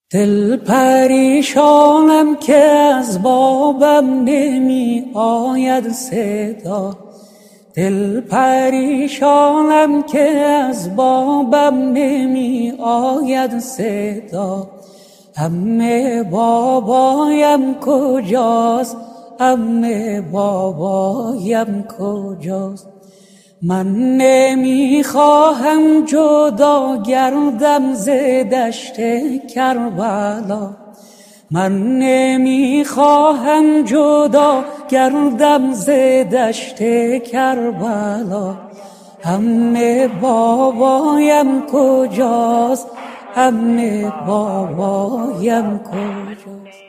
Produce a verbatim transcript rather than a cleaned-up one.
دل پریشانم که از بابم نمی آید صدا، دل پریشانم که از بابم نمی آید صدا. عمه بابایم کجاست، عمه بابایم کجاست؟ من نمیخواهم جدا گردم ز دشت کربلا، من نمیخواهم جدا گردم ز دشت کربلا. عمه بابایم کجاست، عمه بابایم کجاست؟